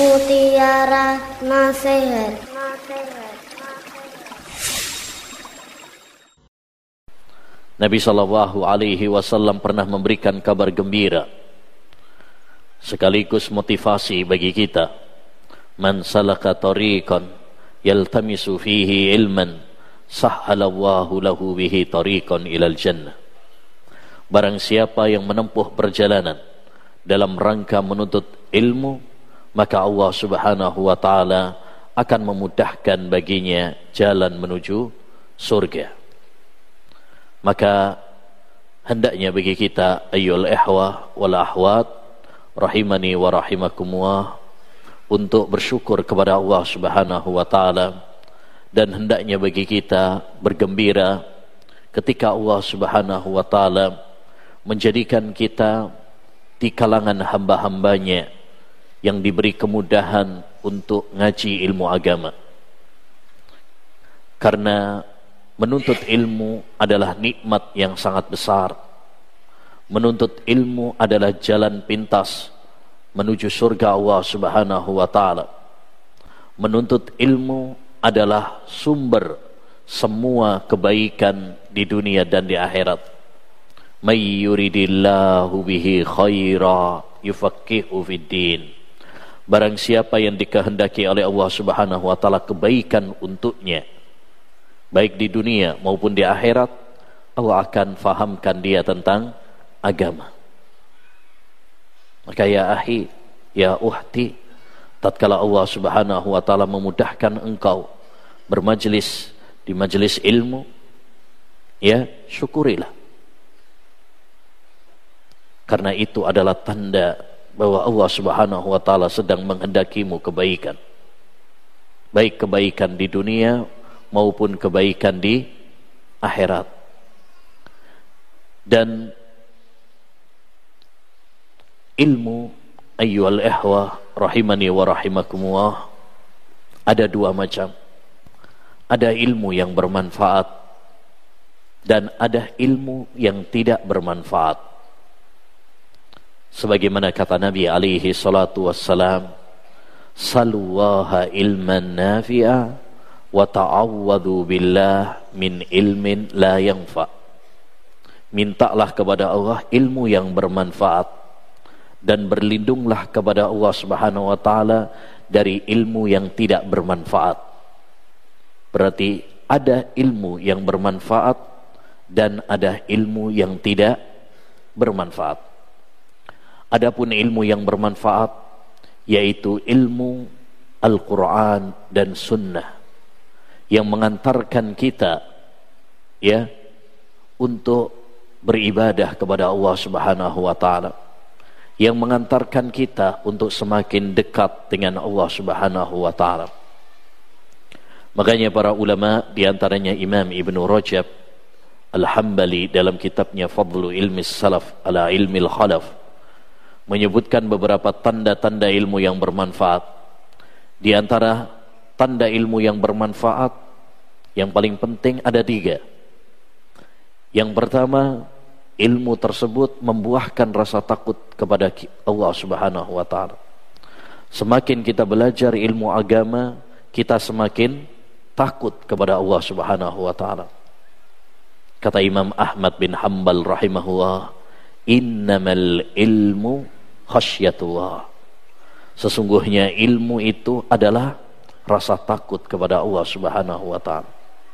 Mutiara Nasihat. Nabi SAW pernah memberikan kabar gembira sekaligus motivasi bagi kita. Man salaka tariqan yaltamisu fihi ilman sahhalallahu lahu bihi tariqan ilal jannah. Barang siapa yang menempuh perjalanan dalam rangka menuntut ilmu, maka Allah Subhanahu wa taala akan memudahkan baginya jalan menuju surga. Maka hendaknya bagi kita ayyul ihwa wal ahwat rahimani wa rahimakumullah untuk bersyukur kepada Allah Subhanahu wa taala, dan hendaknya bagi kita bergembira ketika Allah Subhanahu wa taala menjadikan kita di kalangan hamba-hambanya yang diberi kemudahan untuk ngaji ilmu agama. Karena menuntut ilmu adalah nikmat yang sangat besar. Menuntut ilmu adalah jalan pintas menuju surga Allah Subhanahu wa taala. Menuntut ilmu adalah sumber semua kebaikan di dunia dan di akhirat. May yuridillahu bihi khaira yufaqihu fiddin. Barang siapa yang dikehendaki oleh Allah Subhanahu wa taala kebaikan untuknya, baik di dunia maupun di akhirat, Allah akan fahamkan dia tentang agama. Maka ya akhi, ya ukhti, tatkala Allah Subhanahu wa taala memudahkan engkau bermajlis di majlis ilmu, ya syukurilah. Karena itu adalah tanda bahwa Allah Subhanahu wa taala sedang menghendakimu kebaikan. Baik kebaikan di dunia maupun kebaikan di akhirat. Dan ilmu ayyuhal ihwa rahimani wa rahimakumullah ada dua macam. Ada ilmu yang bermanfaat dan ada ilmu yang tidak bermanfaat. Sebagaimana kata Nabi alaihi salatu wassalam, saluwaha ilman nafi'a wa ta'awwadhu billah min ilmin la yanfa. Mintalah kepada Allah ilmu yang bermanfaat dan berlindunglah kepada Allah Subhanahu wa taala dari ilmu yang tidak bermanfaat. Berarti ada ilmu yang bermanfaat dan ada ilmu yang tidak bermanfaat. Adapun ilmu yang bermanfaat yaitu ilmu Al-Quran dan Sunnah yang mengantarkan kita ya untuk beribadah kepada Allah Subhanahu wa taala, yang mengantarkan kita untuk semakin dekat dengan Allah Subhanahu wa taala. Makanya para ulama, di antaranya Imam Ibnu Rajab Al-Hambali dalam kitabnya Fadlu Ilmi Salaf ala Ilmi Al-Khalaf menyebutkan beberapa tanda-tanda ilmu yang bermanfaat. Di antara tanda ilmu yang bermanfaat yang paling penting ada 3. Yang pertama, ilmu tersebut membuahkan rasa takut kepada Allah Subhanahu wa taala. Semakin kita belajar ilmu agama, kita semakin takut kepada Allah Subhanahu wa taala. Kata Imam Ahmad bin Hanbal rahimahullah, innamal ilmu khasyatullah. Sesungguhnya ilmu itu adalah rasa takut kepada Allah Subhanahu wa taala.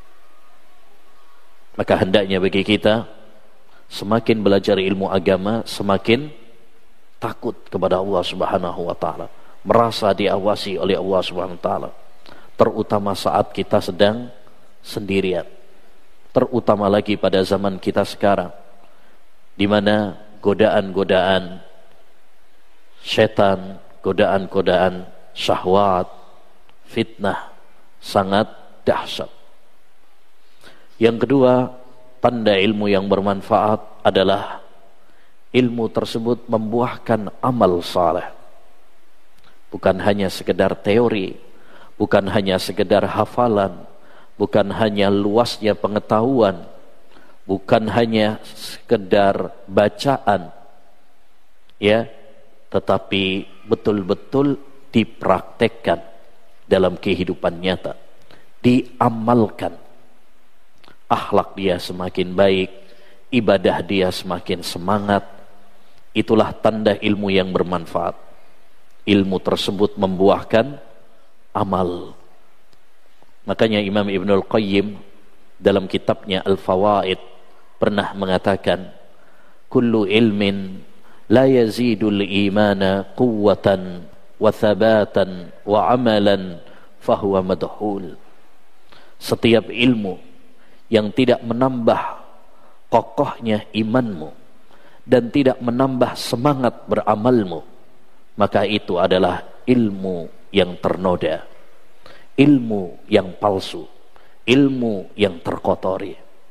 Maka hendaknya bagi kita semakin belajar ilmu agama, semakin takut kepada Allah Subhanahu wa taala, merasa diawasi oleh Allah Subhanahu wa taala, terutama saat kita sedang sendirian. Terutama lagi pada zaman kita sekarang, di mana godaan-godaan syaitan, godaan-godaan syahwat, fitnah sangat dahsyat. Yang kedua, tanda ilmu yang bermanfaat adalah ilmu tersebut membuahkan amal saleh. Bukan hanya sekedar teori, bukan hanya sekedar hafalan, bukan hanya luasnya pengetahuan, bukan hanya sekedar bacaan, ya, tetapi betul-betul dipraktekkan dalam kehidupan nyata, diamalkan. Akhlak dia semakin baik, ibadah dia semakin semangat. Itulah tanda ilmu yang bermanfaat. Ilmu tersebut membuahkan amal. Makanya Imam Ibnul Qayyim dalam kitabnya Al-Fawaid pernah mengatakan, kullu ilmin la yazidul imana quwwatan wa thabatan wa amalan fahuwa madhul. Setiap ilmu yang tidak menambah kokohnya imanmu dan tidak menambah semangat beramalmu, maka itu adalah ilmu yang ternoda, ilmu yang palsu, ilmu yang terkotori.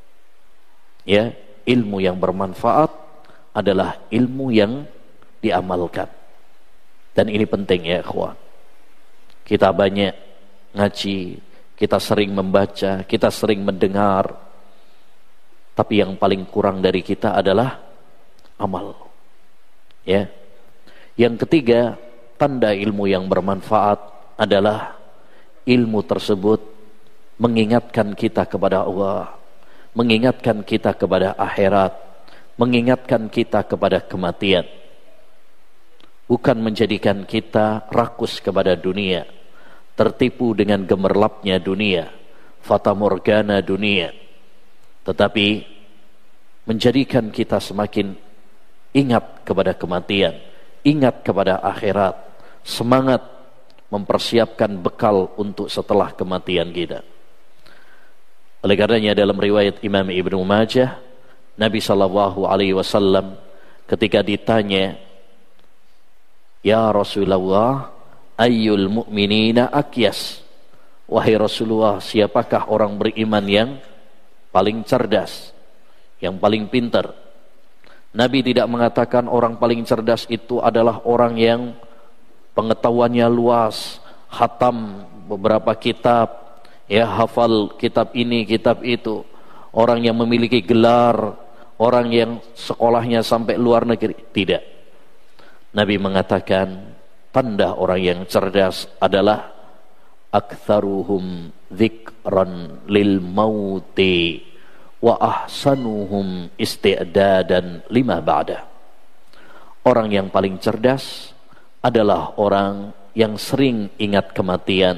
Ya, ilmu yang bermanfaat adalah ilmu yang diamalkan. Dan ini penting ya ikhwan. Kita banyak ngaji, kita sering membaca, kita sering mendengar, tapi yang paling kurang dari kita adalah amal. Ya. Yang ketiga, tanda ilmu yang bermanfaat adalah ilmu tersebut mengingatkan kita kepada Allah, mengingatkan kita kepada akhirat, mengingatkan kita kepada kematian. Bukan menjadikan kita rakus kepada dunia, tertipu dengan gemerlapnya dunia, fata morgana dunia, tetapi menjadikan kita semakin ingat kepada kematian, ingat kepada akhirat, semangat mempersiapkan bekal untuk setelah kematian kita. Oleh karenanya dalam riwayat Imam Ibnu Majah, Nabi SAW ketika ditanya, ya Rasulullah, ayyul mu'minina akyas, wahai Rasulullah, siapakah orang beriman yang paling cerdas, yang paling pintar? Nabi tidak mengatakan orang paling cerdas itu adalah orang yang pengetahuannya luas, khatam beberapa kitab, ya, hafal kitab ini, kitab itu, orang yang memiliki gelar, orang yang sekolahnya sampai luar negeri. Tidak. Nabi mengatakan tanda orang yang cerdas adalah aktsaruhum dzikran lil mauti wa ahsanuhum isti'dadan lima ba'da. Orang yang paling cerdas adalah orang yang sering ingat kematian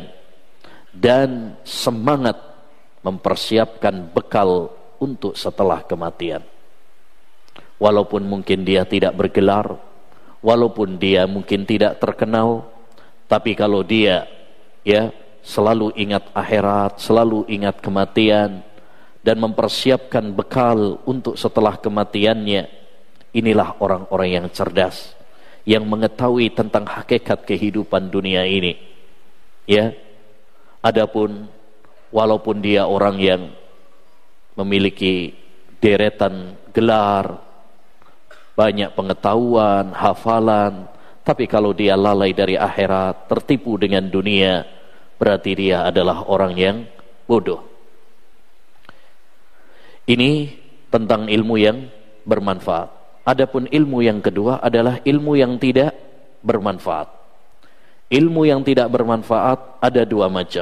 dan semangat mempersiapkan bekal untuk setelah kematian. Walaupun mungkin dia tidak bergelar, walaupun dia mungkin tidak terkenal, tapi kalau dia ya selalu ingat akhirat, selalu ingat kematian dan mempersiapkan bekal untuk setelah kematiannya, inilah orang-orang yang cerdas, yang mengetahui tentang hakikat kehidupan dunia ini. Ya. Adapun walaupun dia orang yang memiliki deretan gelar, banyak pengetahuan, hafalan, tapi kalau dia lalai dari akhirat, tertipu dengan dunia, berarti dia adalah orang yang bodoh. Ini tentang ilmu yang bermanfaat. Adapun ilmu yang kedua adalah ilmu yang tidak bermanfaat. Ilmu yang tidak bermanfaat ada dua macam.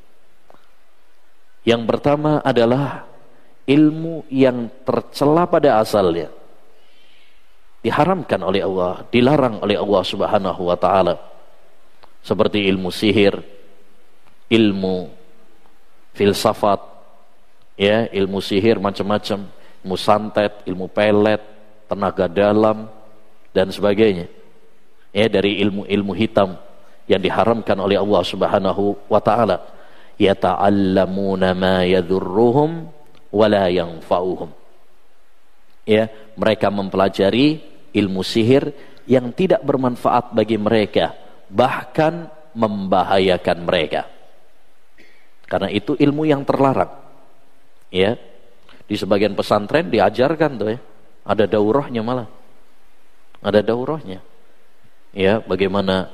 Yang pertama adalah ilmu yang tercela pada asalnya, diharamkan oleh Allah, dilarang oleh Allah Subhanahu wa taala. Seperti ilmu sihir, ilmu filsafat, ya, ilmu sihir macam-macam, ilmu santet, ilmu pelet, tenaga dalam dan sebagainya. Ya, dari ilmu-ilmu hitam yang diharamkan oleh Allah Subhanahu wa taala. Yata'allamuna ma yadhurruhum wa la yanfa'uhum. Ya, mereka mempelajari ilmu sihir yang tidak bermanfaat bagi mereka, bahkan membahayakan mereka. Karena itu ilmu yang terlarang. Ya. Di sebagian pesantren diajarkan tuh ya. Ada daurahnya malah. Ada daurahnya. Ya, bagaimana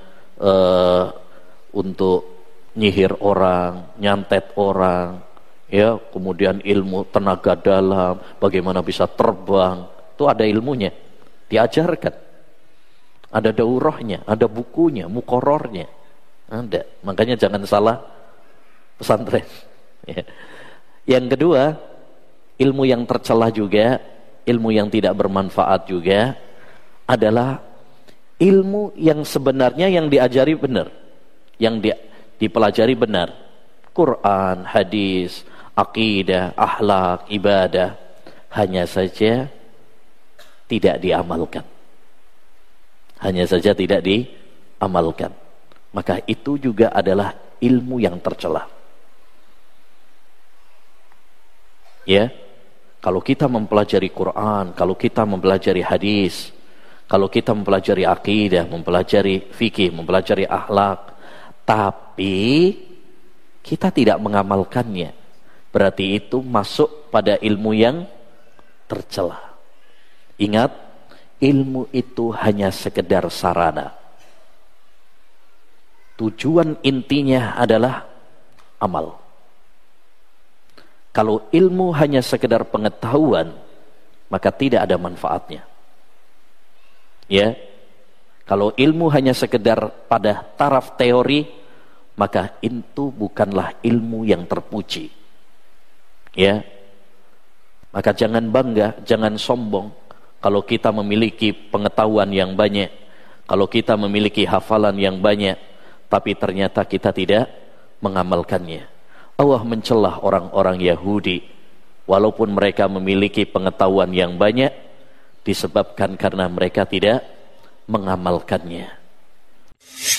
untuk nyihir orang, nyantet orang, ya, kemudian ilmu tenaga dalam, bagaimana bisa terbang, itu ada ilmunya, diajarkan. Ada daurahnya, ada bukunya, muqarrarnya. Ada. Makanya jangan salah pesantren. Ya. Yang kedua, ilmu yang tercela juga, ilmu yang tidak bermanfaat juga adalah ilmu yang sebenarnya yang diajari benar, yang dipelajari benar. Quran, hadis, akidah, akhlak, ibadah, hanya saja tidak diamalkan. Hanya saja tidak diamalkan. Maka itu juga adalah ilmu yang tercela. Ya, kalau kita mempelajari Quran, kalau kita mempelajari hadis, kalau kita mempelajari akidah, mempelajari fikih, mempelajari akhlak, tapi kita tidak mengamalkannya, berarti itu masuk pada ilmu yang tercela. Ingat, ilmu itu hanya sekedar sarana. Tujuan intinya adalah amal. Kalau ilmu hanya sekedar pengetahuan, maka tidak ada manfaatnya. Ya. Kalau ilmu hanya sekedar pada taraf teori, maka itu bukanlah ilmu yang terpuji. Ya. Maka jangan bangga, jangan sombong kalau kita memiliki pengetahuan yang banyak, kalau kita memiliki hafalan yang banyak, tapi ternyata kita tidak mengamalkannya. Allah mencelah orang-orang Yahudi walaupun mereka memiliki pengetahuan yang banyak disebabkan karena mereka tidak mengamalkannya.